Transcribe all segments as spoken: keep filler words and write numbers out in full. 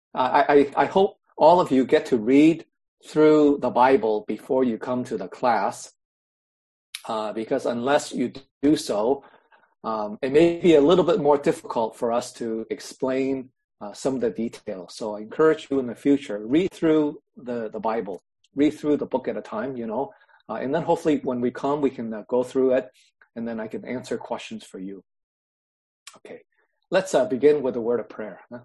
I, I, I hope all of you get to read through the Bible before you come to the class, uh, because unless you do so, um, it may be a little bit more difficult for us to explain uh, some of the details. So I encourage you in the future, read through the, the Bible, read through the book at a time, you know, uh, and then hopefully when we come, we can uh, go through it, and then I can answer questions for you. Okay, let's uh, begin with a word of prayer. Huh?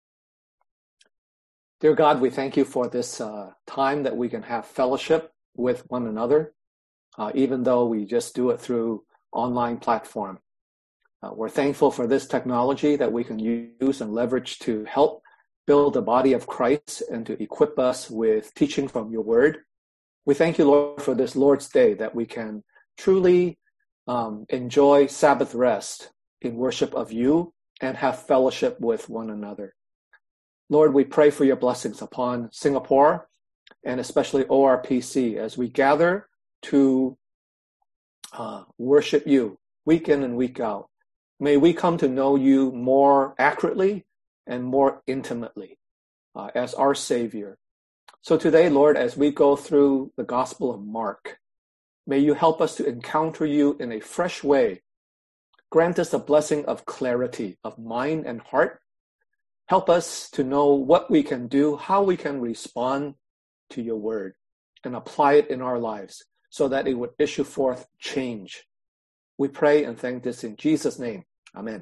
Dear God, we thank you for this uh, time that we can have fellowship with one another, uh, even though we just do it through online platform. Uh, we're thankful for this technology that we can use and leverage to help build the body of Christ and to equip us with teaching from your word. We thank you, Lord, for this Lord's Day that we can truly um, enjoy Sabbath rest in worship of you and have fellowship with one another. Lord, we pray for your blessings upon Singapore and especially O R P C as we gather to uh, worship you week in and week out. May we come to know you more accurately and more intimately uh, as our Savior. So today, Lord, as we go through the Gospel of Mark, may you help us to encounter you in a fresh way. Grant us a blessing of clarity of mind and heart. Help us to know what we can do, how we can respond to your word and apply it in our lives so that it would issue forth change. We pray and thank this in Jesus' name. Amen.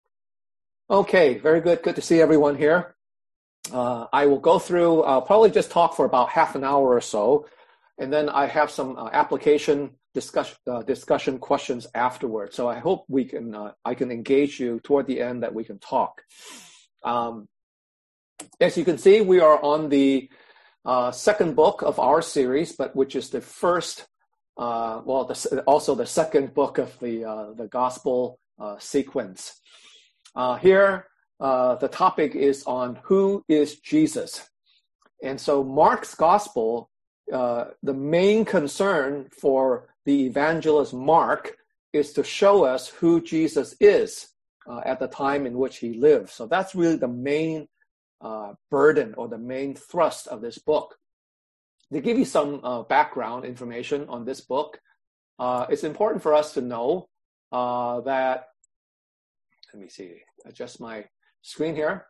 Okay, very good. Good to see everyone here. Uh, I will go through, I'll probably just talk for about half an hour or so, and then I have some uh, application discussion, uh, discussion questions afterwards. So I hope we can, uh, I can engage you toward the end that we can talk. Um, as you can see, we are on the uh, second book of our series, but which is the first, uh, well, the, also the second book of the uh, the gospel uh, sequence. Uh, here, uh, the topic is on who is Jesus, and so Mark's gospel, uh, the main concern for the evangelist Mark is to show us who Jesus is. Uh, at the time in which he lived. So that's really the main uh, burden or the main thrust of this book. To give you some uh, background information on this book, uh, it's important for us to know uh, that, let me see, adjust my screen here.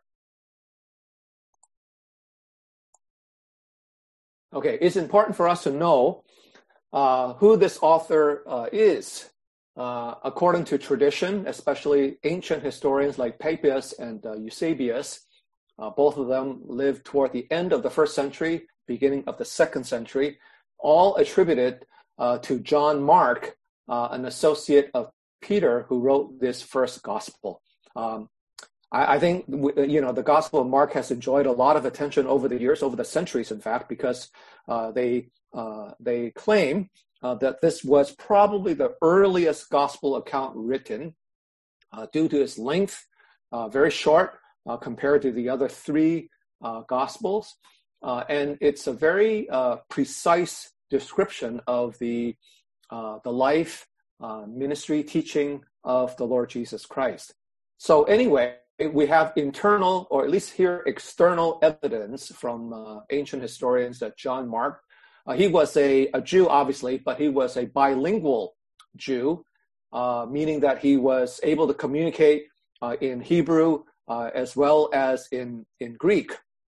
Okay, it's important for us to know uh, who this author uh, is. Uh, according to tradition, especially ancient historians like Papias and uh, Eusebius, uh, both of them lived toward the end of the first century, beginning of the second century, all attributed uh, to John Mark, uh, an associate of Peter, who wrote this first gospel. Um, I, I think, you know, the Gospel of Mark has enjoyed a lot of attention over the years, over the centuries, in fact, because uh, they uh, they claim Uh, that this was probably the earliest gospel account written uh, due to its length, uh, very short uh, compared to the other three uh, gospels. Uh, and it's a very uh, precise description of the, uh, the life, uh, ministry, teaching of the Lord Jesus Christ. So anyway, we have internal, or at least here, external evidence from uh, ancient historians that John Mark, Uh, he was a, a Jew, obviously, but he was a bilingual Jew, uh, meaning that he was able to communicate uh, in Hebrew uh, as well as in, in Greek.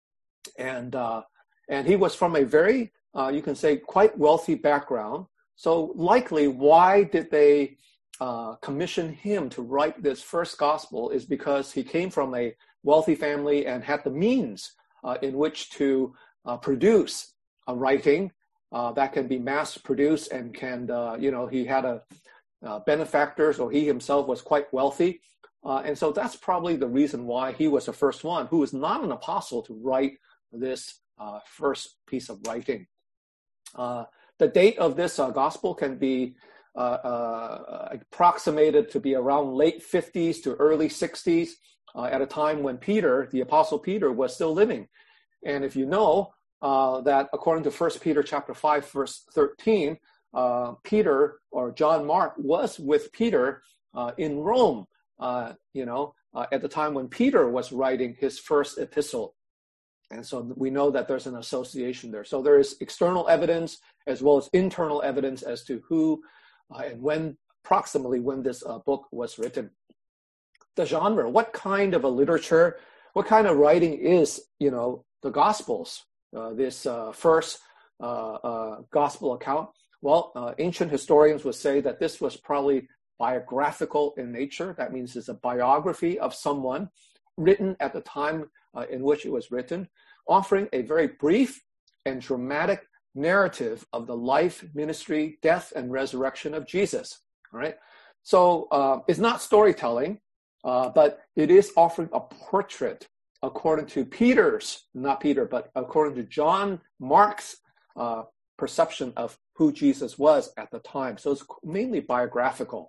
And uh, and he was from a very, uh, you can say, quite wealthy background. So likely, why did they uh, commission him to write this first gospel is because he came from a wealthy family and had the means uh, in which to uh, produce a writing uh, that can be mass-produced and can, uh, you know, he had a uh, benefactors, or he himself was quite wealthy. Uh, and so that's probably the reason why he was the first one who was not an apostle to write this uh, first piece of writing. Uh, the date of this uh, gospel can be uh, uh, approximated to be around late fifties to early sixties uh, at a time when Peter, the apostle Peter, was still living. And if you know, Uh, that according to First Peter chapter five, verse thirteen, uh, Peter or John Mark was with Peter uh, in Rome, uh, you know, uh, at the time when Peter was writing his first epistle. And so we know that there's an association there. So there is external evidence as well as internal evidence as to who uh, and when, approximately when this uh, book was written. The genre, what kind of a literature, what kind of writing is, you know, the Gospels, uh, this uh, first uh, uh, Gospel account? Well, uh, ancient historians would say that this was probably biographical in nature. That means it's a biography of someone written at the time uh, in which it was written, offering a very brief and dramatic narrative of the life, ministry, death, and resurrection of Jesus. All right. So uh, it's not storytelling, uh, but it is offering a portrait according to Peter's, not Peter, but according to John Mark's uh, perception of who Jesus was at the time. So it's mainly biographical.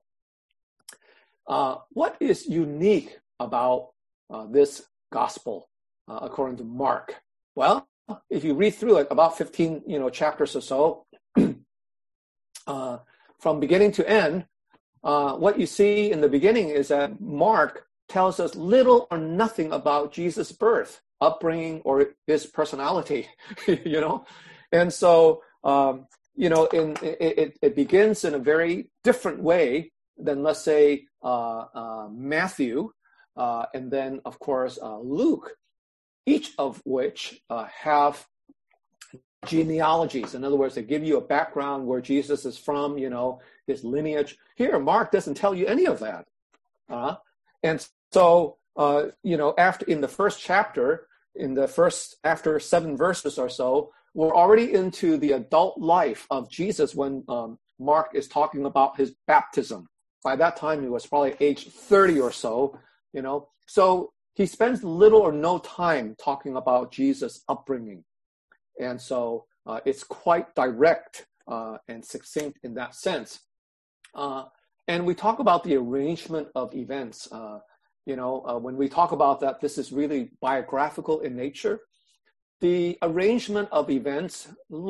Uh, what is unique about uh, this gospel, uh, according to Mark? Well, if you read through it, about fifteen, you know, chapters or so, uh, from beginning to end, uh, what you see in the beginning is that Mark tells us little or nothing about Jesus' birth, upbringing, or his personality, you know? And so, um, you know, in, it, it begins in a very different way than, let's say, uh, uh, Matthew, uh, and then, of course, uh, Luke, each of which uh, have genealogies. In other words, they give you a background where Jesus is from, you know, his lineage. Here, Mark doesn't tell you any of that. Uh, and so, uh, you know, after in the first chapter, in the first, after seven verses or so, we're already into the adult life of Jesus when um, Mark is talking about his baptism. By that time, he was probably age thirty or so, you know. So he spends little or no time talking about Jesus' upbringing. And so uh, it's quite direct uh, and succinct in that sense. Uh, and we talk about the arrangement of events. Uh, you know, uh, when we talk about that, this is really biographical in nature. The arrangement of events,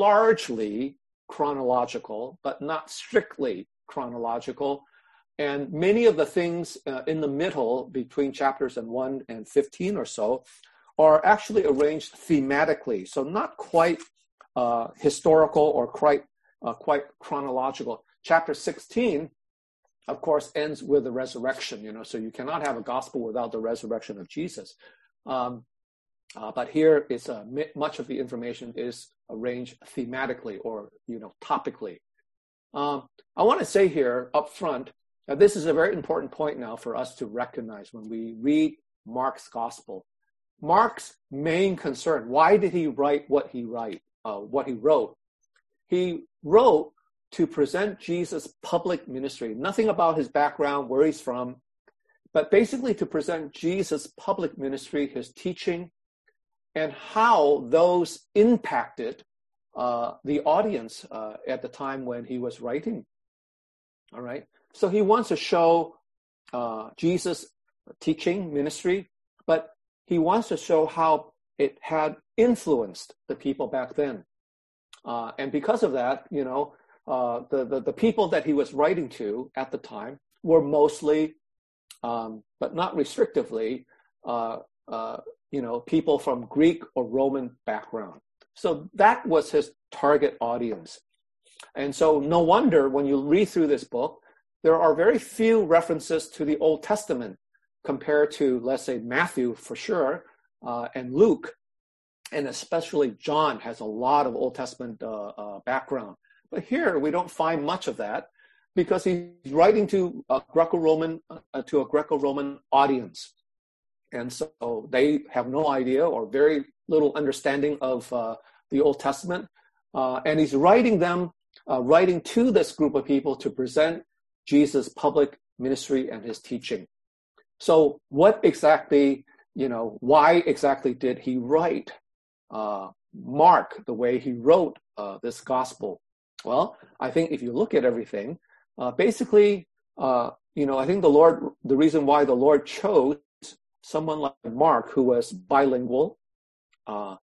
largely chronological, but not strictly chronological. And many of the things uh, in the middle between chapters and one and fifteen or so are actually arranged thematically. So not quite uh, historical or quite, uh, quite chronological. Chapter sixteen, of course, ends with the resurrection, you know, so you cannot have a gospel without the resurrection of Jesus. Um, uh, but here is uh, much of the information is arranged thematically or, you know, topically. Um, I want to say here up front, that this is a very important point now for us to recognize when we read Mark's gospel. Mark's main concern, why did he write what he write, uh, what he wrote? He wrote to present Jesus' public ministry, nothing about his background, where he's from, but basically to present Jesus' public ministry, his teaching, and how those impacted uh, the audience uh, at the time when he was writing. All right. So he wants to show uh, Jesus' teaching, ministry, but he wants to show how it had influenced the people back then. Uh, and because of that, you know, uh, the, the, the people that he was writing to at the time were mostly, um, but not restrictively, uh, uh, you know, people from Greek or Roman background. So that was his target audience. And so no wonder when you read through this book, there are very few references to the Old Testament compared to, let's say, Matthew for sure, uh, and Luke, and especially John has a lot of Old Testament uh, uh, background. But here we don't find much of that because he's writing to a Greco-Roman uh, to a Greco-Roman audience, and so they have no idea or very little understanding of uh, the Old Testament, uh, and he's writing them, uh, writing to this group of people to present Jesus' public ministry and his teaching. So what exactly, you know, why exactly did he write uh, Mark the way he wrote uh, this gospel? Well, I think if you look at everything, uh, basically, uh, you know, I think the Lord, the reason why the Lord chose someone like Mark who was bilingual, uh,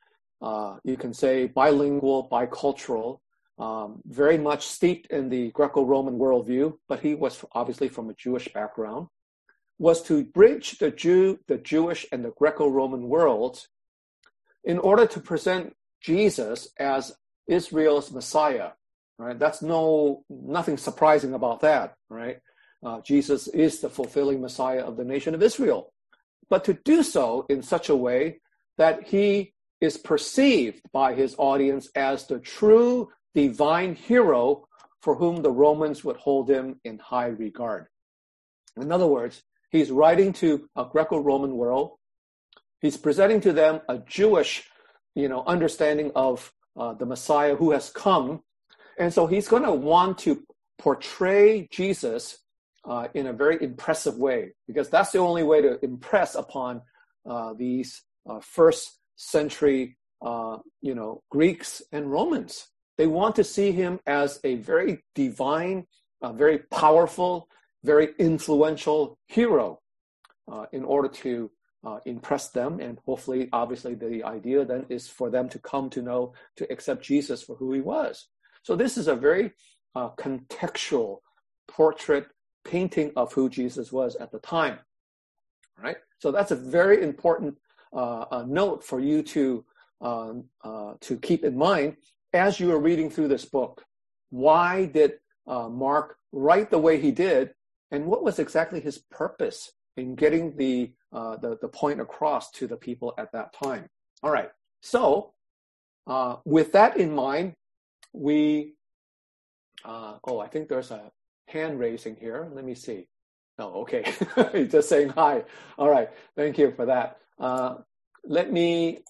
uh, you can say bilingual, bicultural, Um, very much steeped in the Greco-Roman worldview, but he was obviously from a Jewish background, was to bridge the Jew, the Jewish and the Greco-Roman worlds in order to present Jesus as Israel's Messiah, right? That's no nothing surprising about that, right? Uh, Jesus is the fulfilling Messiah of the nation of Israel, but to do so in such a way that he is perceived by his audience as the true divine hero for whom the Romans would hold him in high regard. In other words, he's writing to a Greco-Roman world. He's presenting to them a Jewish, you know, understanding of uh, the Messiah who has come. And so he's going to want to portray Jesus uh, in a very impressive way, because that's the only way to impress upon uh, these uh, first century, uh, you know, Greeks and Romans. They want to see him as a very divine, uh, very powerful, very influential hero uh, in order to uh, impress them. And hopefully, obviously, the idea then is for them to come to know, to accept Jesus for who he was. So this is a very uh, contextual portrait painting of who Jesus was at the time. Right? So that's a very important uh, uh, note for you to uh, uh, to keep in mind as you are reading through this book. Why did uh, Mark write the way he did, and what was exactly his purpose in getting the, uh, the, the point across to the people at that time? All right, so uh, with that in mind, we, uh, oh, I think there's a hand raising here. Let me see. Oh, okay, he's just saying hi. All right, thank you for that. Uh, let me,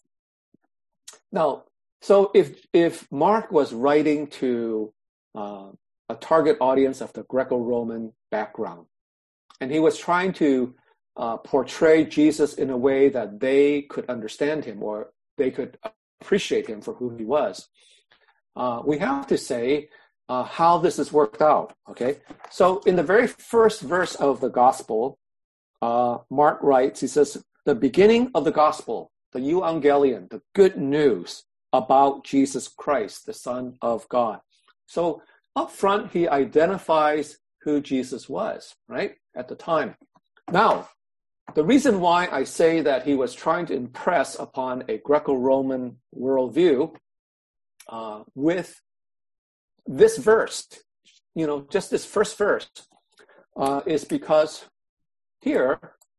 now, so if if Mark was writing to uh, a target audience of the Greco-Roman background, and he was trying to uh, portray Jesus in a way that they could understand him or they could appreciate him for who he was, uh, we have to say uh, how this is worked out, okay? So in the very first verse of the gospel, uh, Mark writes, he says, the beginning of the gospel, the euangelion, the good news about Jesus Christ, the Son of God. So up front, he identifies who Jesus was, right, at the time. Now, the reason why I say that he was trying to impress upon a Greco-Roman worldview uh, with this verse, you know, just this first verse, uh, is because here,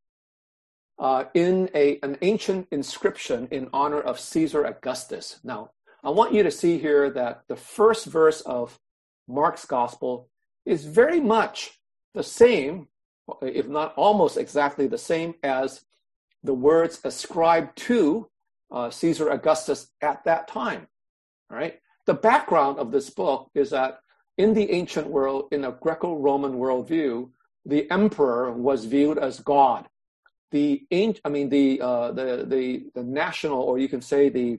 Uh, in a, an ancient inscription in honor of Caesar Augustus. Now, I want you to see here that the first verse of Mark's gospel is very much the same, if not almost exactly the same, as the words ascribed to uh, Caesar Augustus at that time. All right. The background of this book is that in the ancient world, in a Greco-Roman worldview, the emperor was viewed as God. The I mean the uh, the the the national, or you can say the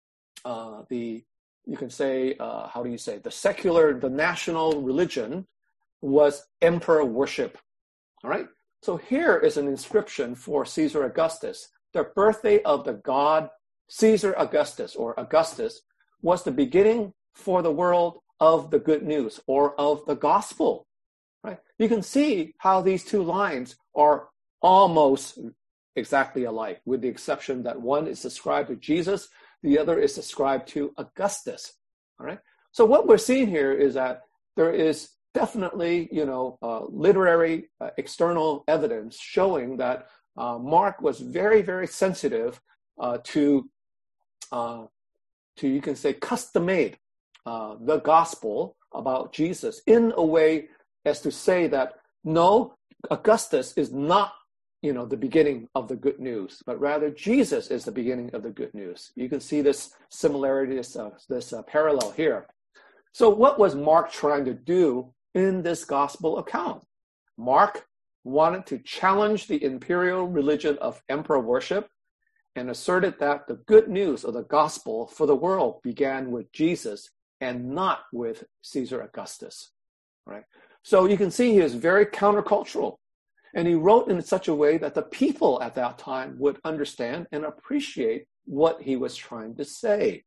uh, the you can say uh, how do you say the secular, the national religion was emperor worship. All right. So here is an inscription for Caesar Augustus. The birthday of the god Caesar Augustus, or Augustus, was the beginning for the world of the good news, or of the gospel. Right. You can see how these two lines are almost exactly alike, with the exception that one is ascribed to Jesus, the other is ascribed to Augustus. All right. So what we're seeing here is that there is definitely, you know, uh, literary uh, external evidence showing that uh, Mark was very, very sensitive uh, to, uh, to you can say, custom-made uh, the gospel about Jesus in a way as to say that no, Augustus is not, you know, the beginning of the good news, but rather Jesus is the beginning of the good news. You can see this similarity, this, uh, this uh, parallel here. So what was Mark trying to do in this gospel account? Mark wanted to challenge the imperial religion of emperor worship and asserted that the good news of the gospel for the world began with Jesus and not with Caesar Augustus. Right? So you can see he is very countercultural. And he wrote in such a way that the people at that time would understand and appreciate what he was trying to say.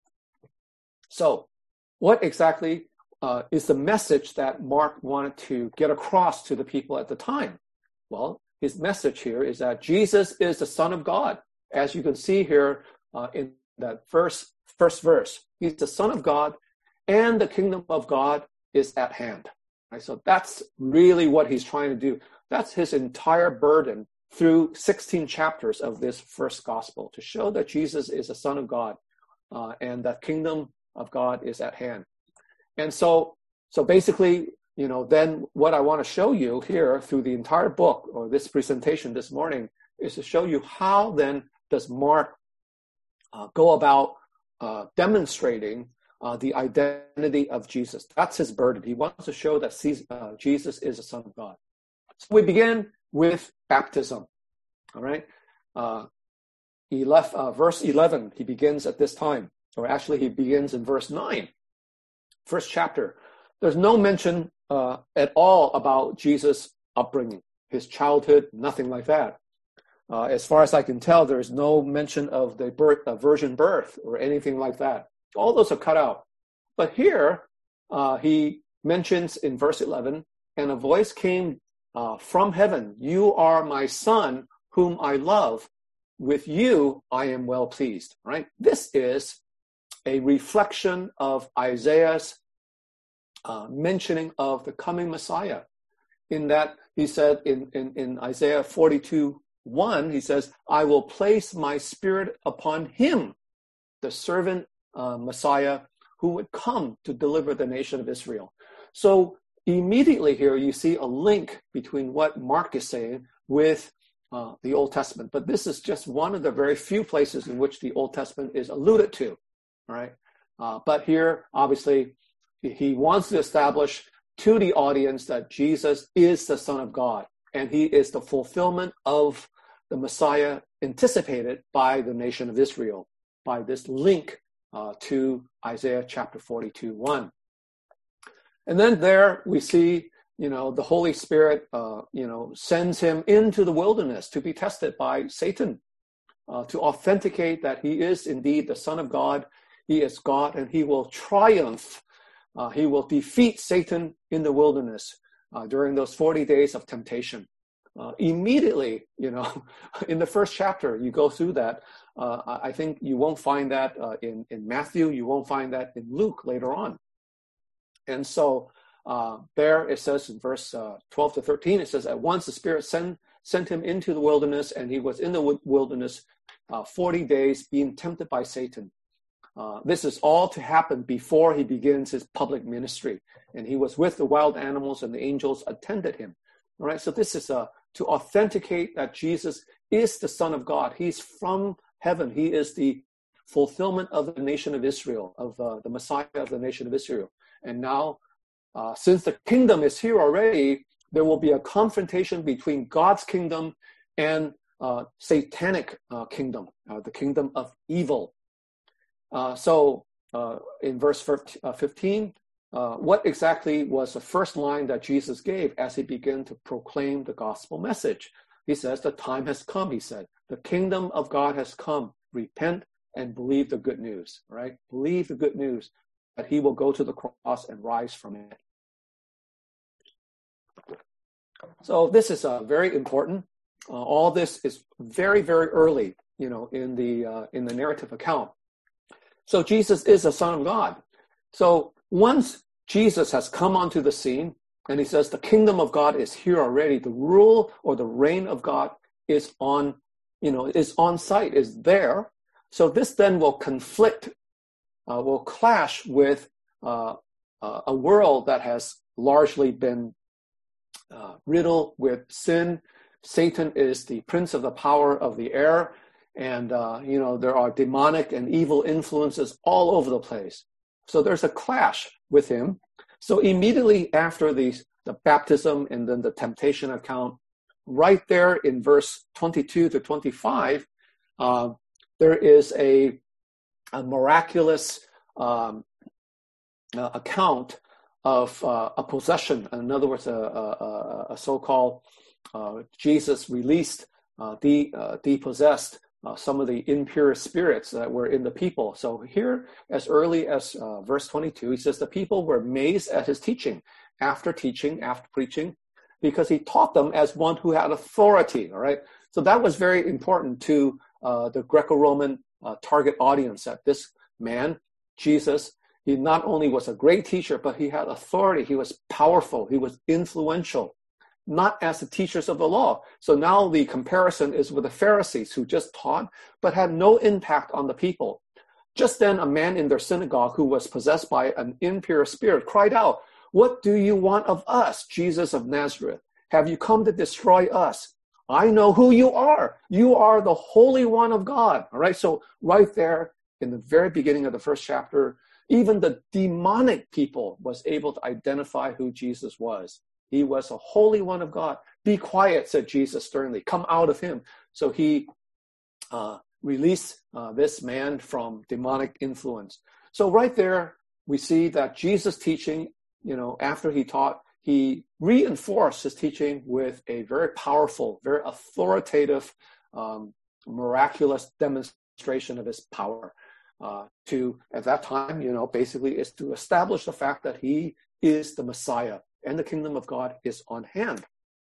So what exactly uh, is the message that Mark wanted to get across to the people at the time? Well, his message here is that Jesus is the Son of God. As you can see here uh, in that verse, first verse. He's the Son of God, and the kingdom of God is at hand. Right? So that's really what he's trying to do. That's his entire burden through sixteen chapters of this first gospel, to show that Jesus is the Son of God, uh, and that kingdom of God is at hand. And so, so basically, you know, then what I want to show you here through the entire book, or this presentation this morning, is to show you how then does Mark uh, go about uh, demonstrating uh, the identity of Jesus. That's his burden. He wants to show that uh, Jesus is the Son of God. So we begin with baptism. All right. Uh, he left uh, verse eleven. He begins at this time, or actually he begins in verse nine, first chapter. There's no mention uh, at all about Jesus' upbringing, his childhood, nothing like that. Uh, as far as I can tell, there's no mention of the birth, uh, virgin birth or anything like that. All those are cut out. But here, uh, he mentions in verse eleven, and a voice came uh, from heaven, "You are my son, whom I love. With you I am well pleased." Right? This is a reflection of Isaiah's uh, mentioning of the coming Messiah. In that he said in, in, in Isaiah forty-two, one, he says, "I will place my spirit upon him," the servant uh, Messiah who would come to deliver the nation of Israel. So immediately here you see a link between what Mark is saying with uh, the Old Testament. But this is just one of the very few places in which the Old Testament is alluded to. All right. Uh, but here, obviously, he wants to establish to the audience that Jesus is the Son of God, and he is the fulfillment of the Messiah anticipated by the nation of Israel, by this link uh, to Isaiah chapter forty-two, one. And then there we see, you know, the Holy Spirit, uh, you know, sends him into the wilderness to be tested by Satan, uh, to authenticate that he is indeed the Son of God. He is God, and he will triumph. Uh, he will defeat Satan in the wilderness uh, during those forty days of temptation. Uh, immediately, you know, in the first chapter, you go through that. Uh, I think you won't find that uh, in, in Matthew. You won't find that in Luke later on. And so uh, there it says in verse uh, twelve to thirteen, it says, "At once the Spirit sent, sent him into the wilderness, and he was in the wilderness uh, forty days being tempted by Satan." Uh, this is all to happen before he begins his public ministry. And he was with the wild animals, and the angels attended him. All right, so this is uh, to authenticate that Jesus is the Son of God. He's from heaven. He is the fulfillment of the nation of Israel, of uh, the Messiah of the nation of Israel. And now, uh, since the kingdom is here already, there will be a confrontation between God's kingdom and uh, satanic uh, kingdom, uh, the kingdom of evil. Uh, so uh, in verse fifteen, uh, what exactly was the first line that Jesus gave as he began to proclaim the gospel message? He says, "The time has come," he said. "The kingdom of God has come. Repent and believe the good news," right? Believe the good news that he will go to the cross and rise from it. So this is uh, very important. Uh, all this is very, very early, you know, in the uh, in the narrative account. So Jesus is the Son of God. So once Jesus has come onto the scene, and he says the kingdom of God is here already, the rule or the reign of God is on, you know, is on site, is there. So this then will conflict, uh, will clash with uh, uh, a world that has largely been uh, riddled with sin. Satan is the prince of the power of the air. And, uh, you know, there are demonic and evil influences all over the place. So there's a clash with him. So immediately after the, the baptism and then the temptation account, right there in verse twenty-two to twenty-five, uh, there is a, a miraculous um, uh, account of uh, a possession. In other words, a, a, a so-called uh, Jesus released, uh, de, uh, depossessed Uh, some of the impure spirits that were in the people. So here, as early as uh, verse twenty-two, he says the people were amazed at his teaching, after teaching, after preaching, because he taught them as one who had authority, all right? So that was very important to uh, the Greco-Roman uh, target audience, that this man, Jesus, he not only was a great teacher, but he had authority. He was powerful. He was influential, not as the teachers of the law. So now the comparison is with the Pharisees, who just taught, but had no impact on the people. Just then, a man in their synagogue who was possessed by an impure spirit cried out, "What do you want of us, Jesus of Nazareth? Have you come to destroy us? I know who you are. You are the Holy One of God." All right. So right there in the very beginning of the first chapter, even the demonic people was able to identify who Jesus was. He was a Holy One of God. "Be quiet," said Jesus sternly. "Come out of him." So he uh, released uh, this man from demonic influence. So right there, we see that Jesus' teaching, you know, after he taught, he reinforced his teaching with a very powerful, very authoritative, um, miraculous demonstration of his power. Uh, to, at that time, you know, basically is to establish the fact that he is the Messiah and the kingdom of God is on hand.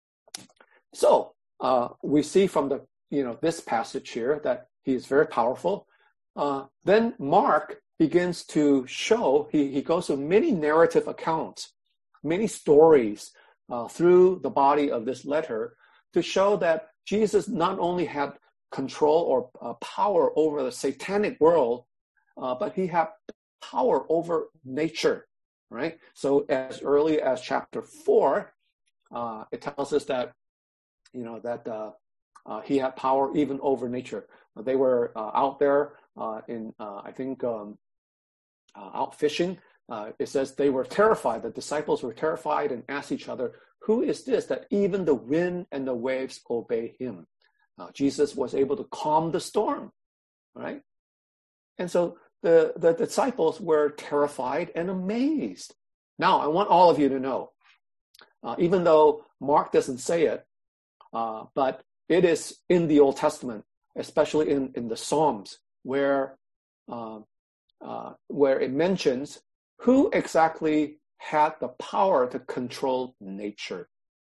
So uh, we see from the, you know, this passage here that he is very powerful. Uh, then Mark begins to show, he, he goes to many narrative accounts, many stories uh, through the body of this letter to show that Jesus not only had control or uh, power over the satanic world, uh, but he had power over nature, right? So as early as chapter four, uh, it tells us that, you know, that uh, uh, he had power even over nature. They were uh, out there uh, in, uh, I think, um, uh, out fishing. Uh, it says they were terrified. The disciples were terrified and asked each other, "Who is this that even the wind and the waves obey him?" Uh, Jesus was able to calm the storm, right? And so the, the disciples were terrified and amazed. Now, I want all of you to know, uh, even though Mark doesn't say it, uh, but it is in the Old Testament, especially in, in the Psalms, where uh, uh, where it mentions who exactly had the power to control nature.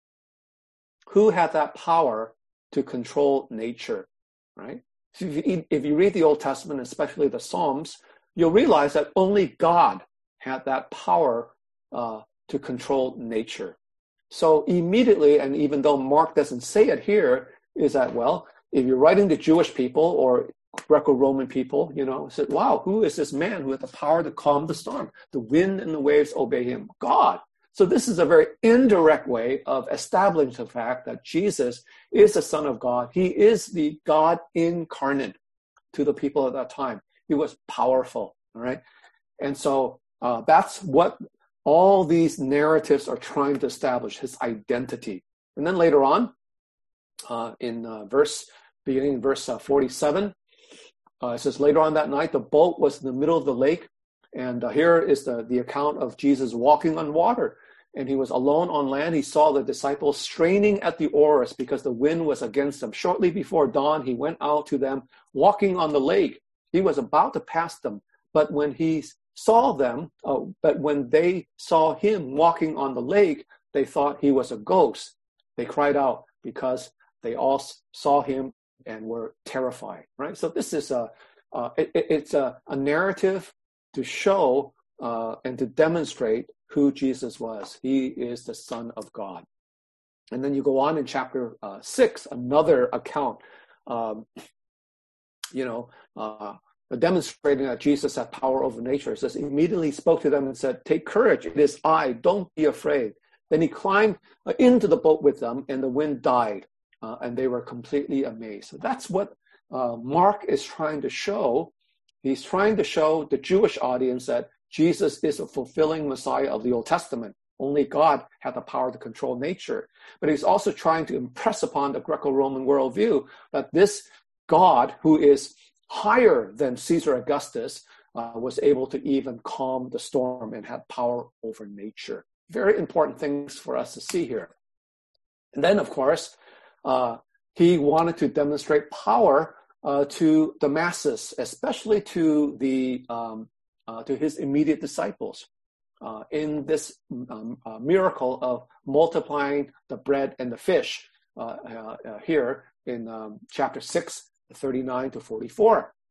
Who had that power to control nature, right? So if you, if you read the Old Testament, especially the Psalms, you'll realize that only God had that power uh, to control nature. So immediately, and even though Mark doesn't say it here, is that, well, if you're writing to Jewish people or Greco-Roman people, you know, said, wow, who is this man who had the power to calm the storm? The wind and the waves obey him. God. So this is a very indirect way of establishing the fact that Jesus is the Son of God. He is the God incarnate to the people at that time. He was powerful, all right? And so uh, that's what all these narratives are trying to establish, his identity. And then later on, uh, in uh, verse, beginning in verse uh, forty-seven, uh, it says, later on that night, the boat was in the middle of the lake. And uh, here is the, the account of Jesus walking on water. And he was alone on land. He saw the disciples straining at the oars because the wind was against them. Shortly before dawn, he went out to them walking on the lake. He was about to pass them. But when he saw them, uh, but when they saw him walking on the lake, they thought he was a ghost. They cried out because they all saw him and were terrified, right? So this is a, uh, it, it's a, a narrative to show uh, and to demonstrate who Jesus was. He is the Son of God. And then you go on in chapter uh, six, another account, um, you know, uh, demonstrating that Jesus had power over nature. It says, immediately spoke to them and said, take courage, it is I, don't be afraid. Then he climbed uh, into the boat with them and the wind died uh, and they were completely amazed. So that's what uh, Mark is trying to show. He's trying to show the Jewish audience that Jesus is a fulfilling Messiah of the Old Testament. Only God had the power to control nature. But he's also trying to impress upon the Greco-Roman worldview that this God, who is higher than Caesar Augustus, uh, was able to even calm the storm and had power over nature. Very important things for us to see here. And then, of course, uh, he wanted to demonstrate power uh, to the masses, especially to the um, uh, to his immediate disciples. Uh, in this um, uh, miracle of multiplying the bread and the fish uh, uh, uh, here in um, chapter six, thirty-nine to forty-four.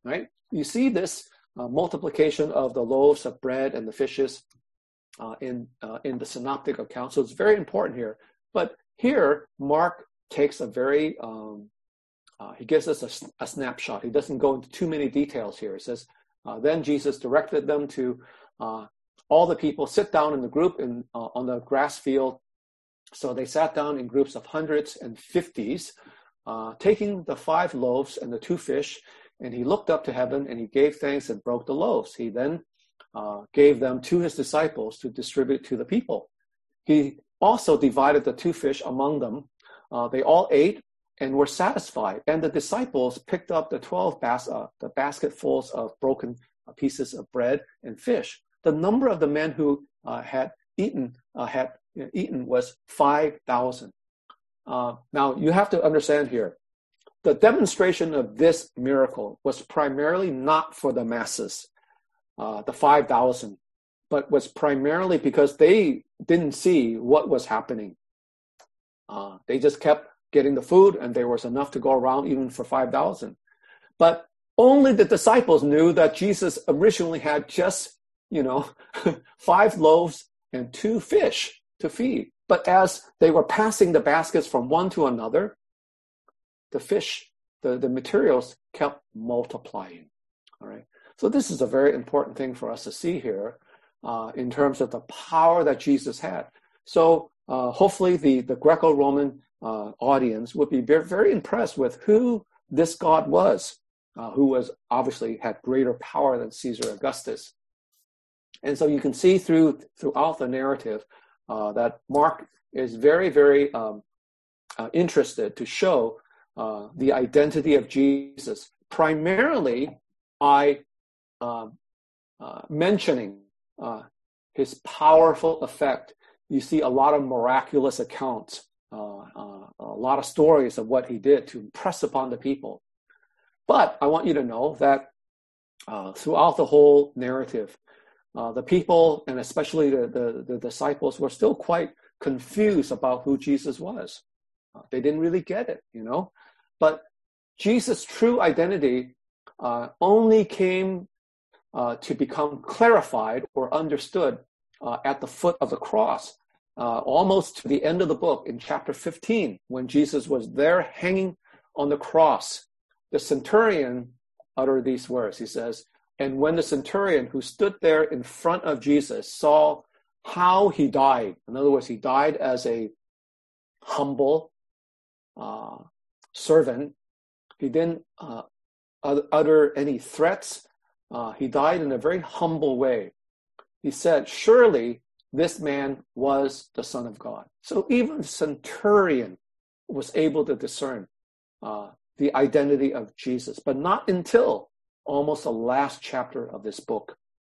right? You see this uh, multiplication of the loaves of bread and the fishes uh, in, uh, in the synoptic account. So it's very important here. But here, Mark takes a very, um, uh, he gives us a, a snapshot. He doesn't go into too many details here. He says, uh, then Jesus directed them to uh, all the people sit down in the group in, uh, on the grass field. So they sat down in groups of hundreds and fifties, uh, taking the five loaves and the two fish, and he looked up to heaven and he gave thanks and broke the loaves. He then uh, gave them to his disciples to distribute to the people. He also divided the two fish among them. Uh, they all ate and were satisfied. And the disciples picked up the twelve bas- uh, the basketfuls of broken uh, pieces of bread and fish. The number of the men who uh, had eaten uh, had eaten was five thousand. Uh, now, you have to understand here, the demonstration of this miracle was primarily not for the masses, uh, the five thousand, but was primarily because they didn't see what was happening. Uh, they just kept getting the food, and there was enough to go around even for five thousand. But only the disciples knew that Jesus originally had just, you know, five loaves and two fish to feed. But as they were passing the baskets from one to another, the fish, the, the materials kept multiplying. All right. So this is a very important thing for us to see here uh, in terms of the power that Jesus had. So uh, hopefully the, the Greco-Roman uh, audience would be very, very impressed with who this God was, uh, who was obviously had greater power than Caesar Augustus. And so you can see through throughout the narrative uh, that Mark is very, very um, uh, interested to show uh, the identity of Jesus, primarily by uh, uh, mentioning uh, his powerful effect. You see a lot of miraculous accounts, uh, uh, a lot of stories of what he did to impress upon the people. But I want you to know that uh, throughout the whole narrative, Uh, the people, and especially the, the, the disciples, were still quite confused about who Jesus was. Uh, they didn't really get it, you know. But Jesus' true identity uh, only came uh, to become clarified or understood uh, at the foot of the cross, uh, almost to the end of the book in chapter fifteen, when Jesus was there hanging on the cross. The centurion uttered these words. He says, "And when the centurion who stood there in front of Jesus saw how he died," in other words, he died as a humble uh, servant. He didn't uh, utter any threats. Uh, he died in a very humble way. He said, "Surely this man was the Son of God." So even the centurion was able to discern uh, the identity of Jesus, but not until almost the last chapter of this book.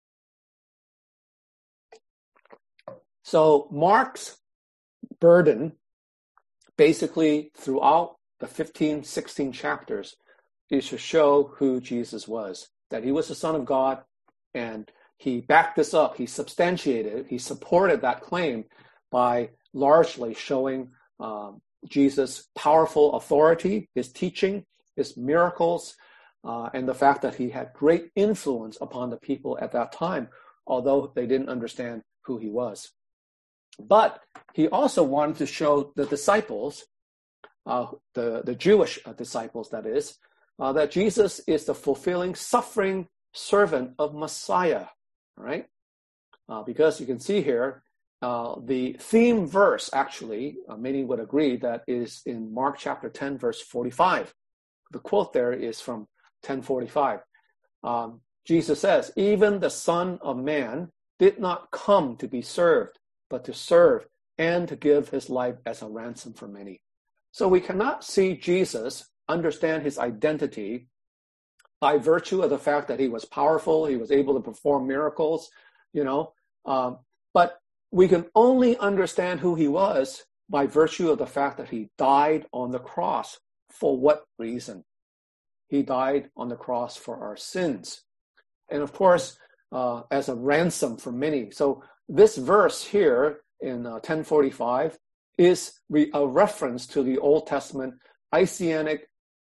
So Mark's burden, basically throughout the fifteen, sixteen chapters, is to show who Jesus was, that he was the Son of God, and he backed this up, he substantiated, he supported that claim by largely showing um, Jesus' powerful authority, his teaching, his miracles, Uh, and the fact that he had great influence upon the people at that time, although they didn't understand who he was. But he also wanted to show the disciples, uh, the, the Jewish uh, disciples, that is, uh, that Jesus is the fulfilling, suffering servant of Messiah, right? Uh, because you can see here, uh, the theme verse, actually, uh, many would agree, that is in Mark chapter ten, verse forty-five. The quote there is from ten forty-five. Um, Jesus says, "Even the Son of Man did not come to be served, but to serve and to give his life as a ransom for many." So we cannot see Jesus, understand his identity by virtue of the fact that he was powerful, he was able to perform miracles, you know, um, but we can only understand who he was by virtue of the fact that he died on the cross. For what reason? He died on the cross for our sins. And of course, uh, as a ransom for many. So this verse here in uh, ten forty-five is re- a reference to the Old Testament Messianic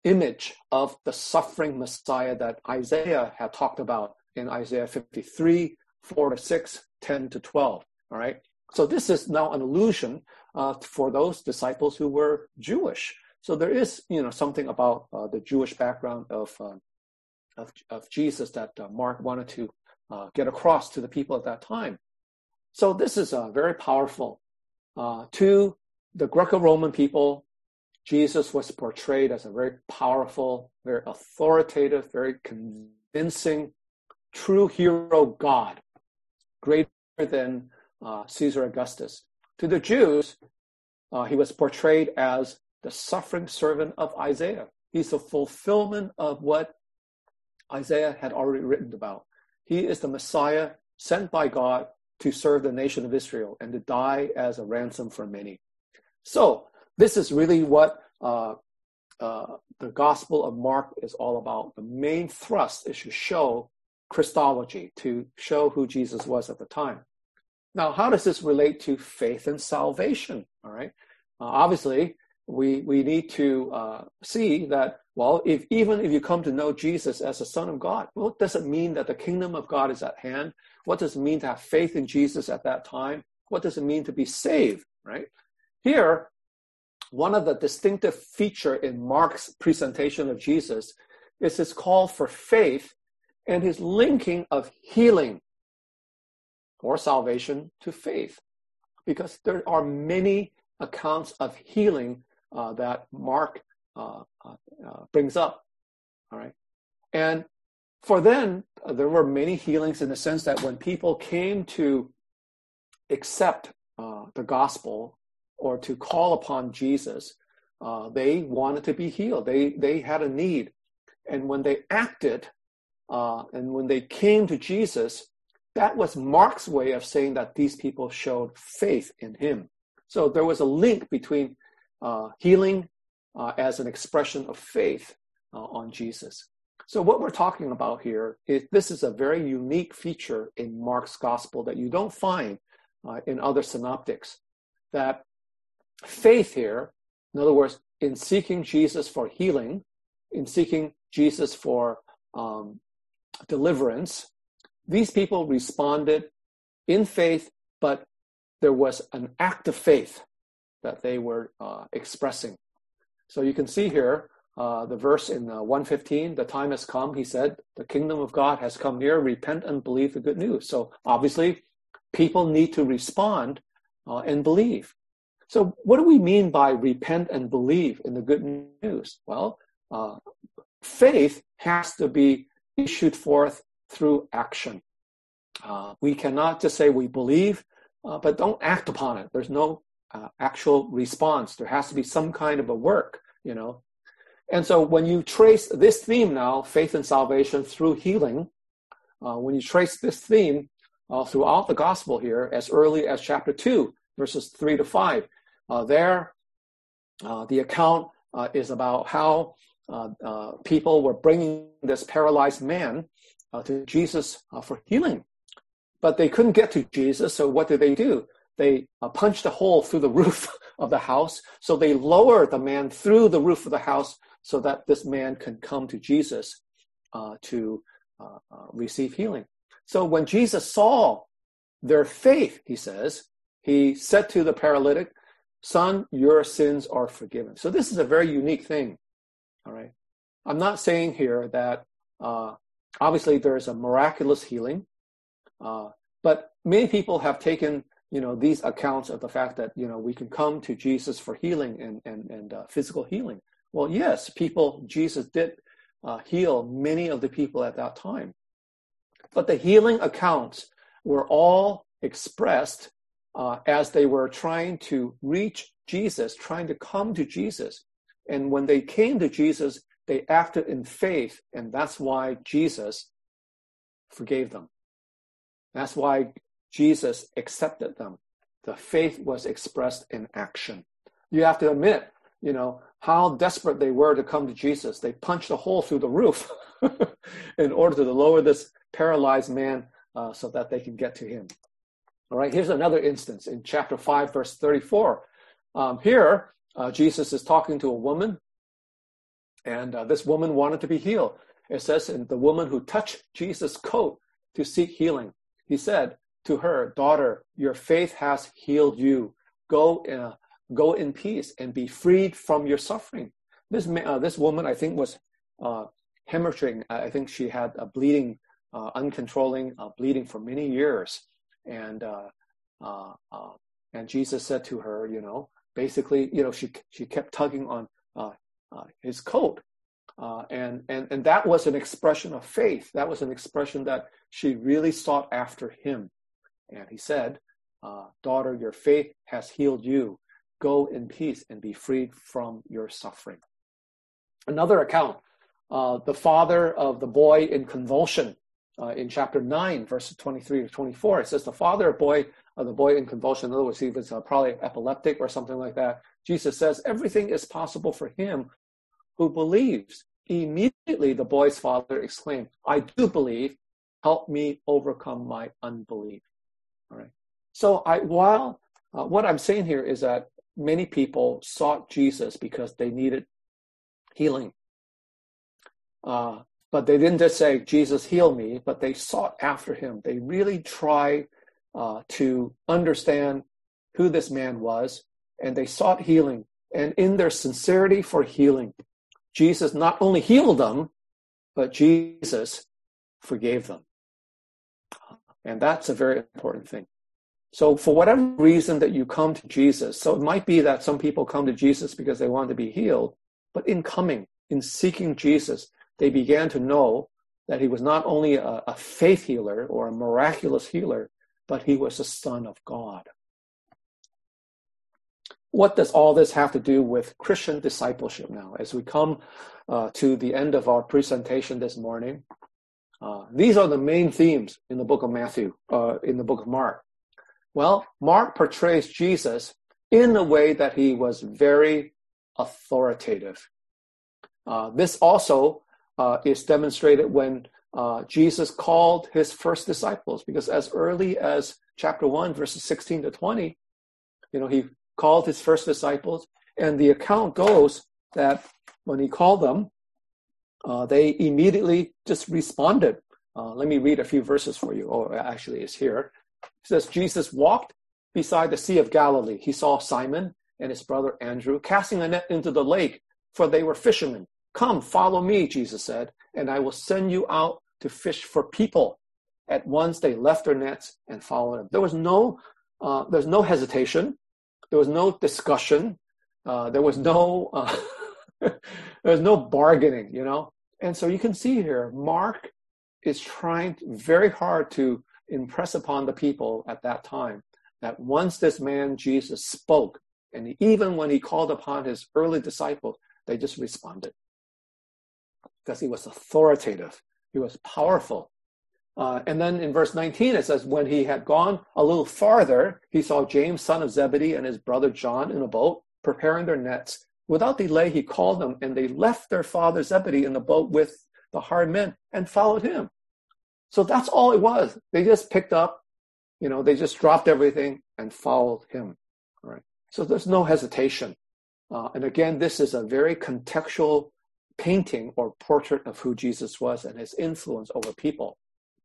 image of the suffering Messiah that Isaiah had talked about in Isaiah fifty-three, four to six, ten to twelve. All right. So this is now an allusion uh, for those disciples who were Jewish. So there is, you know, something about uh, the Jewish background of, uh, of of Jesus that uh, Mark wanted to uh, get across to the people at that time. So this is uh, very powerful. Uh, to the Greco-Roman people, Jesus was portrayed as a very powerful, very authoritative, very convincing, true hero God, greater than uh, Caesar Augustus. To the Jews, uh, he was portrayed as the suffering servant of Isaiah. He's the fulfillment of what Isaiah had already written about. He is the Messiah sent by God to serve the nation of Israel and to die as a ransom for many. So this is really what uh, uh, the Gospel of Mark is all about. The main thrust is to show Christology, to show who Jesus was at the time. Now, how does this relate to faith and salvation? All right. Uh, obviously, we we need to uh, see that, well, if even if you come to know Jesus as the Son of God, what does it mean that the kingdom of God is at hand? What does it mean to have faith in Jesus at that time? What does it mean to be saved, right? Here, one of the distinctive feature in Mark's presentation of Jesus is his call for faith and his linking of healing or salvation to faith, because there are many accounts of healing uh, that Mark uh, uh, uh, brings up, all right? And for then, uh, there were many healings in the sense that when people came to accept uh, the gospel or to call upon Jesus, uh, they wanted to be healed. They they had a need. And when they acted uh, and when they came to Jesus, that was Mark's way of saying that these people showed faith in him. So there was a link between uh, healing uh, as an expression of faith uh, on Jesus. So what we're talking about here is this is a very unique feature in Mark's gospel that you don't find uh, in other synoptics. That faith here, in other words, in seeking Jesus for healing, in seeking Jesus for um, deliverance, these people responded in faith, but there was an act of faith that they were uh, expressing. So you can see here, uh, the verse in uh, one fifteen, the time has come, he said, the kingdom of God has come near, repent and believe the good news. So obviously, people need to respond uh, and believe. So what do we mean by repent and believe in the good news? Well, uh, faith has to be issued forth through action. Uh, we cannot just say we believe, uh, but don't act upon it. There's no uh, actual response. There has to be some kind of a work, you know. And so when you trace this theme now, faith and salvation through healing, uh, when you trace this theme uh, throughout the gospel here, as early as chapter two, verses three to five, uh, there uh, the account uh, is about how uh, uh, people were bringing this paralyzed man uh, to Jesus uh, for healing. But they couldn't get to Jesus, so what did they do? They uh, punched a hole through the roof of the house, so they lowered the man through the roof of the house so that this man can come to Jesus uh, to uh, uh, receive healing. So when Jesus saw their faith, he says, he said to the paralytic, son, your sins are forgiven. So this is a very unique thing, all right? I'm not saying here that uh, obviously there is a miraculous healing, uh, but many people have taken, you know, these accounts of the fact that, you know, we can come to Jesus for healing and, and, and uh, physical healing. Well, yes, people, Jesus did uh, heal many of the people at that time. But the healing accounts were all expressed uh, as they were trying to reach Jesus, trying to come to Jesus. And when they came to Jesus, they acted in faith, and that's why Jesus forgave them. That's why Jesus accepted them. The faith was expressed in action. You have to admit, you know, how desperate they were to come to Jesus. They punched a hole through the roof in order to lower this paralyzed man uh, so that they can get to him. All right, here's another instance in chapter five, verse thirty-four. Um, here, uh, Jesus is talking to a woman And uh, this woman wanted to be healed. It says, in the woman who touched Jesus' coat to seek healing, he said to her, daughter, your faith has healed you. Go, uh, go in peace and be freed from your suffering. This uh, this woman, I think, was uh, hemorrhaging. I think she had a bleeding, uh, uncontrolling uh, bleeding for many years. And uh, uh, uh, and Jesus said to her, you know, basically, you know, she she kept tugging on uh, uh, his coat. Uh, and, and, and that was an expression of faith. That was an expression that she really sought after him. And he said, uh, daughter, your faith has healed you. Go in peace and be freed from your suffering. Another account, uh, the father of the boy in convulsion, uh, in chapter nine, verses twenty-three to twenty-four, it says the father of boy of the boy in convulsion, in other words, he was uh, probably epileptic or something like that. Jesus says, everything is possible for him who believes. Immediately the boy's father exclaimed, I do believe, help me overcome my unbelief. All right. So I, while uh, what I'm saying here is that many people sought Jesus because they needed healing. Uh, but they didn't just say, Jesus, heal me, but they sought after him. They really tried uh, to understand who this man was, and they sought healing. And in their sincerity for healing, Jesus not only healed them, but Jesus forgave them. And that's a very important thing. So for whatever reason that you come to Jesus, so it might be that some people come to Jesus because they want to be healed, but in coming, in seeking Jesus, they began to know that he was not only a, a faith healer or a miraculous healer, but he was the Son of God. What does all this have to do with Christian discipleship now? As we come uh, to the end of our presentation this morning, uh, these are the main themes in the book of Matthew, uh, in the book of Mark. Well, Mark portrays Jesus in a way that he was very authoritative. Uh, this also uh, is demonstrated when uh, Jesus called his first disciples, because as early as chapter one, verses sixteen to twenty, you know, he called his first disciples, and the account goes that when he called them, uh, they immediately just responded. Uh, let me read a few verses for you. Oh, actually, it's here. It says, Jesus walked beside the Sea of Galilee. He saw Simon and his brother Andrew casting a net into the lake, for they were fishermen. Come, follow me, Jesus said, and I will send you out to fish for people. At once they left their nets and followed him. There was no, uh, there's no hesitation. There was no discussion. Uh, there was no, uh, there was no bargaining, you know. And so you can see here, Mark is trying very hard to impress upon the people at that time that once this man Jesus spoke, and even when he called upon his early disciples, they just responded because he was authoritative. He was powerful. Uh, and then in verse nineteen, it says, when he had gone a little farther, he saw James, son of Zebedee, and his brother John in a boat, preparing their nets. Without delay, he called them, and they left their father Zebedee in the boat with the hired men and followed him. So that's all it was. They just picked up, you know, they just dropped everything and followed him. All right. So there's no hesitation. Uh, and again, this is a very contextual painting or portrait of who Jesus was and his influence over people.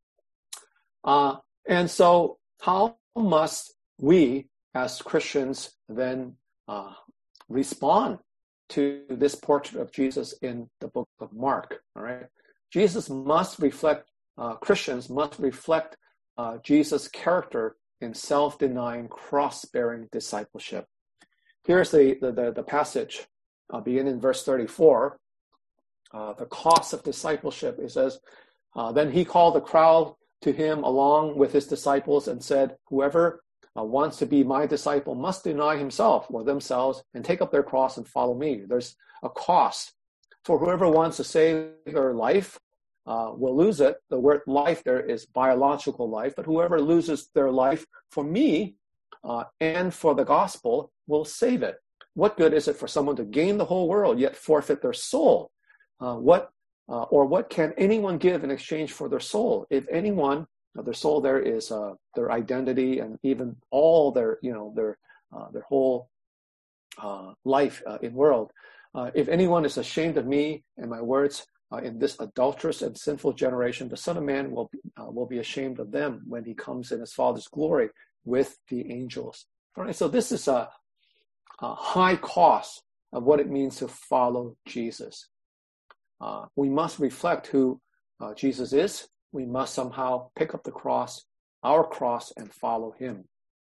Uh, and so how must we as Christians then uh, respond to this portrait of Jesus in the book of Mark? All right. Jesus must reflect, uh, Christians must reflect uh, Jesus' character in self-denying, cross-bearing discipleship. Here's the, the, the, the passage, uh, beginning in verse thirty-four. Uh, the cost of discipleship, it says, uh, then he called the crowd to him along with his disciples and said, whoever uh, wants to be my disciple must deny himself or themselves and take up their cross and follow me. There's a cost. For whoever wants to save their life uh, will lose it. The word life there is biological life, but whoever loses their life for me uh, and for the gospel will save it. What good is it for someone to gain the whole world yet forfeit their soul? Uh, what uh, or what can anyone give in exchange for their soul? If anyone, uh, their soul there is uh, their identity and even all their, you know, their uh, their whole uh, life uh, in world. Uh, if anyone is ashamed of me and my words uh, in this adulterous and sinful generation, the Son of Man will be, uh, will be ashamed of them when he comes in his Father's glory with the angels. All right, so this is a, a high cost of what it means to follow Jesus. Uh, we must reflect who uh, Jesus is. We must somehow pick up the cross, our cross, and follow him.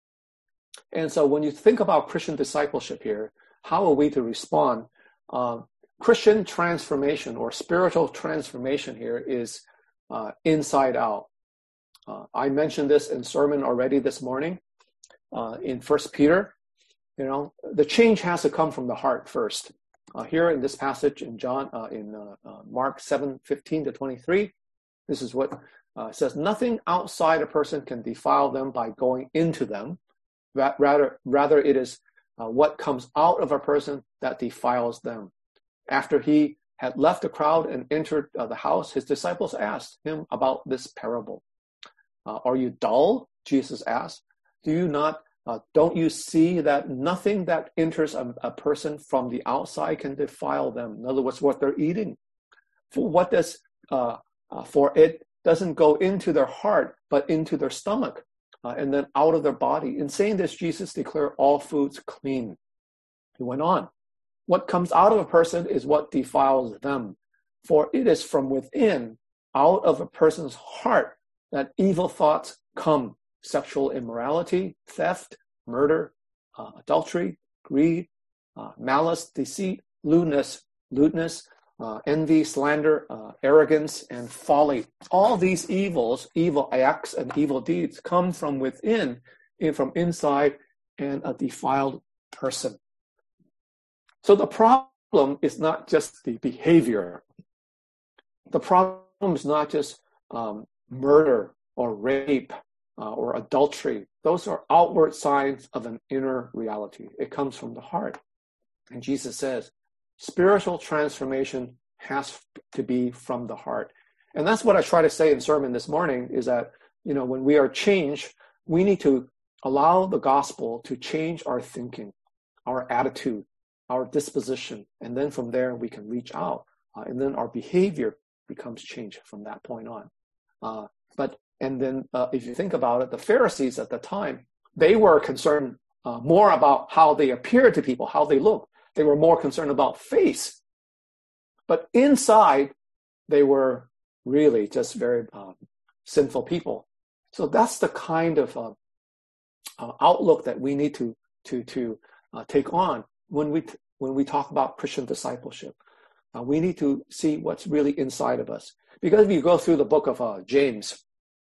And so when you think about Christian discipleship here, how are we to respond? Uh, Christian transformation or spiritual transformation here is uh, inside out. Uh, I mentioned this in sermon already this morning uh, in First Peter. You know, the change has to come from the heart first. Uh, here in this passage in John, uh, in uh, uh, Mark seven fifteen to twenty-three, this is what uh, it says: nothing outside a person can defile them by going into them. Rather, rather it is uh, what comes out of a person that defiles them. After he had left the crowd and entered uh, the house, his disciples asked him about this parable. Uh, Are you dull? Jesus asked. Do you not? Uh, don't you see that nothing that enters a, a person from the outside can defile them? In other words, what they're eating. For what does uh, uh, for it doesn't go into their heart, but into their stomach. Uh, and then out of their body. In saying this, Jesus declared all foods clean. He went on. What comes out of a person is what defiles them. For it is from within, out of a person's heart, that evil thoughts come. Sexual immorality, theft, murder, uh, adultery, greed, uh, malice, deceit, lewdness, lewdness, Uh, envy, slander, uh, arrogance, and folly. All these evils, evil acts and evil deeds come from within, in, from inside, and a defiled person. So the problem is not just the behavior. The problem is not just um, murder or rape uh, or adultery. Those are outward signs of an inner reality. It comes from the heart. And Jesus says, spiritual transformation has to be from the heart. And that's what I try to say in sermon this morning is that, you know, when we are changed, we need to allow the gospel to change our thinking, our attitude, our disposition. And then from there, we can reach out. Uh, and then our behavior becomes changed from that point on. Uh, but, and then uh, if you think about it, the Pharisees at the time, they were concerned uh, more about how they appeared to people, how they looked. They were more concerned about face. But inside, they were really just very um, sinful people. So that's the kind of uh, uh, outlook that we need to to to uh, take on when we when we talk about Christian discipleship. Uh, we need to see what's really inside of us. Because if you go through the book of uh, James,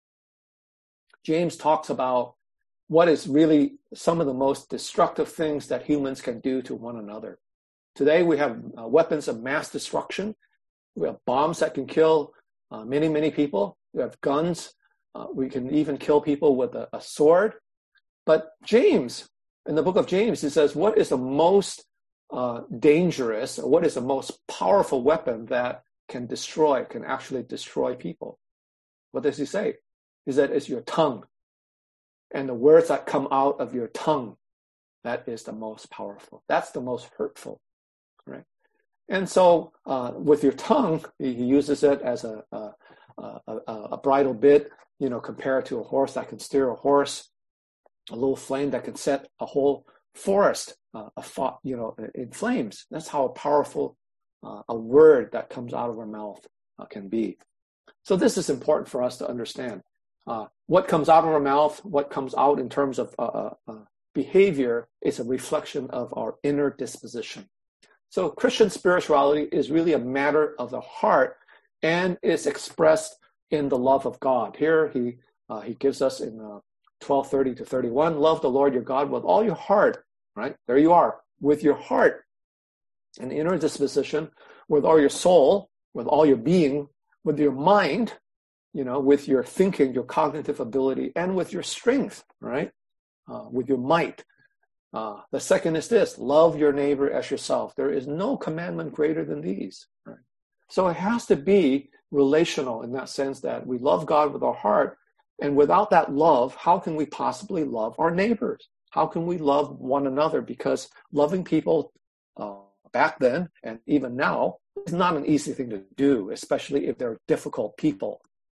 James talks about what is really some of the most destructive things that humans can do to one another. Today we have uh, weapons of mass destruction. We have bombs that can kill uh, many, many people. We have guns. Uh, we can even kill people with a, a sword. But James, in the book of James, he says, what is the most uh, dangerous, or what is the most powerful weapon that can destroy, can actually destroy people? What does he say? He said, it's your tongue. And the words that come out of your tongue, that is the most powerful. That's the most hurtful, right? And so uh, with your tongue, he uses it as a, a, a, a bridle bit, you know, compared to a horse that can steer a horse, a little flame that can set a whole forest, uh, a, you know, in flames. That's how powerful uh, a word that comes out of our mouth uh, can be. So this is important for us to understand. Uh, what comes out of our mouth, what comes out in terms of uh, uh, behavior is a reflection of our inner disposition. So Christian spirituality is really a matter of the heart and is expressed in the love of God. Here he uh, he gives us in uh, twelve thirty to thirty-one, love the Lord your God with all your heart, right? There you are, with your heart and inner disposition, with all your soul, with all your being, with your mind, you know, with your thinking, your cognitive ability, and with your strength, right? Uh, with your might. Uh, the second is this, love your neighbor as yourself. There is no commandment greater than these, right? So it has to be relational in that sense that we love God with our heart. And without that love, how can we possibly love our neighbors? How can we love one another? Because loving people uh, back then and even now, is not an easy thing to do, especially if they're difficult people.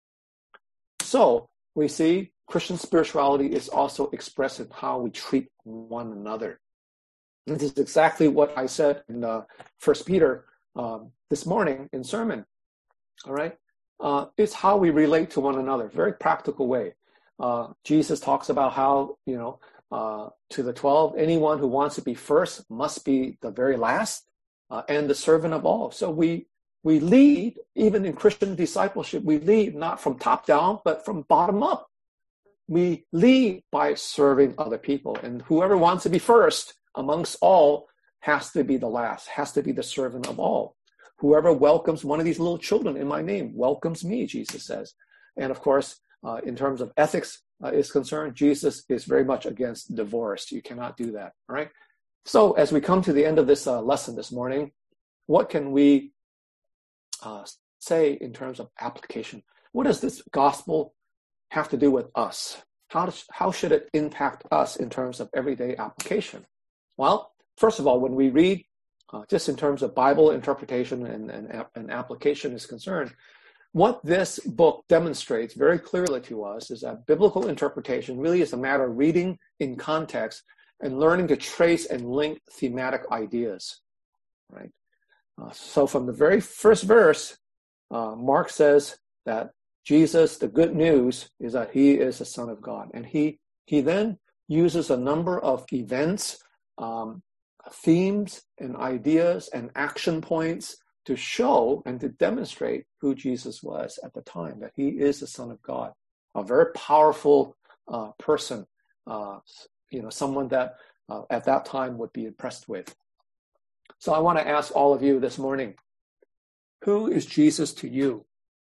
So we see Christian spirituality is also expressed in how we treat one another. And this is exactly what I said in uh, First Peter um, this morning in sermon. All right, uh, it's how we relate to one another, very practical way. Uh, Jesus talks about how, you know, uh, to the twelve, anyone who wants to be first must be the very last uh, and the servant of all. So we we lead, even in Christian discipleship, we lead not from top down, but from bottom up. We lead by serving other people. And whoever wants to be first amongst all has to be the last, has to be the servant of all. Whoever welcomes one of these little children in my name welcomes me, Jesus says. And of course, uh, in terms of ethics uh, is concerned, Jesus is very much against divorce. You cannot do that, all right? So as we come to the end of this uh, lesson this morning, what can we uh, say in terms of application? What does this gospel have to do with us? How, does, how should it impact us in terms of everyday application? Well, first of all, when we read, uh, just in terms of Bible interpretation and, and, and application is concerned, what this book demonstrates very clearly to us is that biblical interpretation really is a matter of reading in context and learning to trace and link thematic ideas, right? Uh, so from the very first verse, uh, Mark says that Jesus, the good news is that he is the Son of God. And he, he then uses a number of events, um, themes and ideas and action points to show and to demonstrate who Jesus was at the time, that he is the Son of God, a very powerful uh, person, uh, you know, someone that uh, at that time would be impressed with. So I want to ask all of you this morning, who is Jesus to you?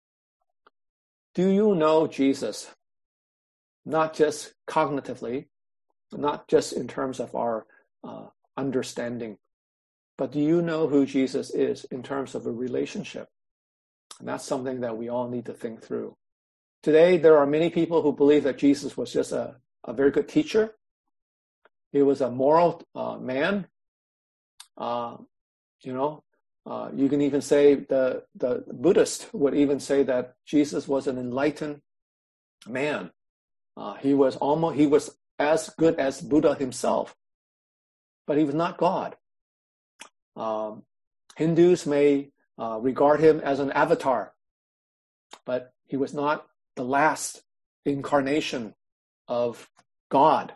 Do you know Jesus? Not just cognitively, not just in terms of our uh, understanding, but do you know who Jesus is in terms of a relationship? And that's something that we all need to think through. Today, there are many people who believe that Jesus was just a, a very good teacher. He was a moral uh, man. Uh, you know, uh, you can even say the, the Buddhist would even say that Jesus was an enlightened man. Uh, he was almost, he was as good as Buddha himself, but he was not God. Um, Hindus may uh, regard him as an avatar, but he was not the last incarnation of God.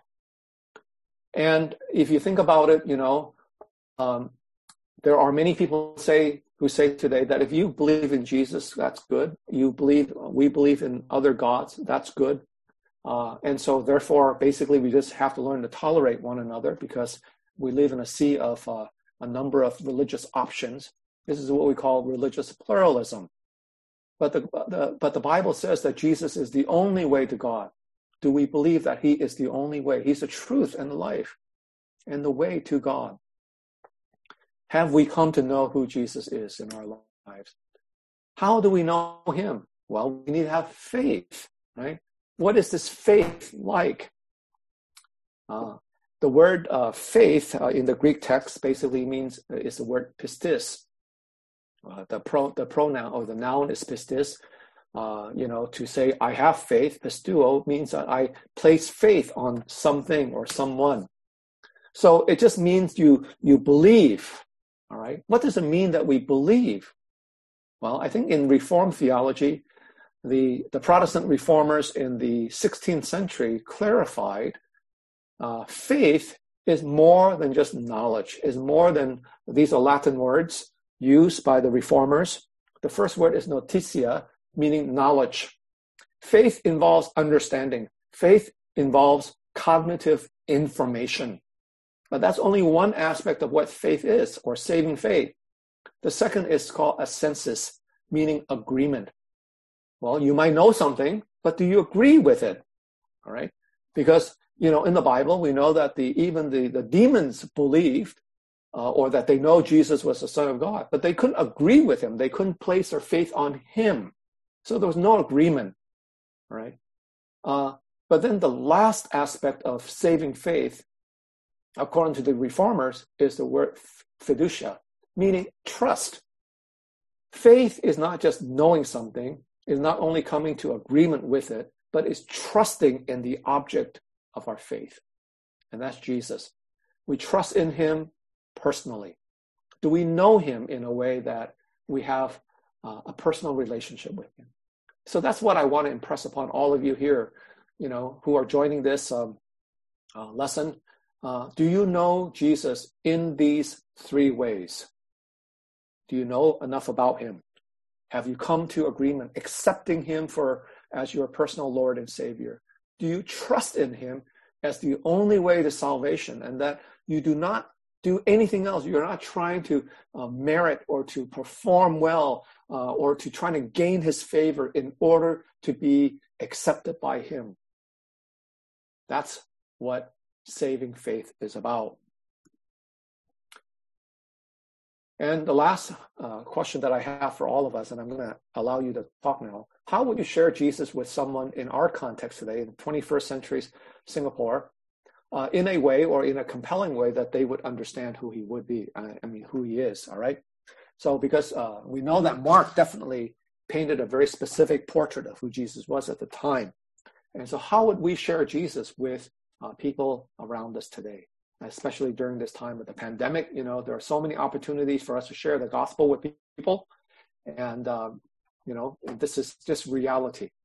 And if you think about it, you know, um, there are many people say who say today that if you believe in Jesus, that's good. You believe, we believe in other gods, that's good. Uh, and so therefore, basically, we just have to learn to tolerate one another because we live in a sea of uh, a number of religious options. This is what we call religious pluralism. But the, the but the Bible says that Jesus is the only way to God. Do we believe that he is the only way? He's the truth and the life and the way to God. Have we come to know who Jesus is in our lives? How do we know him? Well, we need to have faith, right? What is this faith like? Uh, the word uh, faith uh, in the Greek text basically means, uh, is the word pistis. Uh, the, pro, the pronoun or the noun is pistis. Uh, you know, to say I have faith, pistuo, means that I place faith on something or someone. So it just means you you believe, all right? What does it mean that we believe? Well, I think in Reformed theology, the, the Protestant reformers in the sixteenth century clarified uh, faith is more than just knowledge, is more than, these are Latin words used by the reformers. The first word is notitia, meaning knowledge. Faith involves understanding. Faith involves cognitive information. But that's only one aspect of what faith is, or saving faith. The second is called assensus, meaning agreement. Well, you might know something, but do you agree with it? All right? Because, you know, in the Bible, we know that the even the, the demons believed, uh, or that they know Jesus was the Son of God, but they couldn't agree with him. They couldn't place their faith on him. So there was no agreement, all right? Uh, but then the last aspect of saving faith, according to the reformers, is the word fiducia, meaning trust. Faith is not just knowing something, is not only coming to agreement with it, but is trusting in the object of our faith. And that's Jesus. We trust in him personally. Do we know him in a way that we have uh, a personal relationship with him? So that's what I want to impress upon all of you here, you know, who are joining this um, uh, lesson. Uh, do you know Jesus in these three ways? Do you know enough about him? Have you come to agreement, accepting him for as your personal Lord and Savior? Do you trust in him as the only way to salvation, and that you do not do anything else? You're not trying to uh, merit or to perform well uh, or to try to gain his favor in order to be accepted by him. That's what saving faith is about. And the last uh, question that I have for all of us, and I'm going to allow you to talk now, how would you share Jesus with someone in our context today, in twenty-first century Singapore, uh, in a way or in a compelling way that they would understand who he would be, uh, I mean, who he is, all right? So because uh, we know that Mark definitely painted a very specific portrait of who Jesus was at the time. And so how would we share Jesus with uh, people around us today? Especially during this time of the pandemic, you know, there are so many opportunities for us to share the gospel with people. And, um, you know, this is just reality.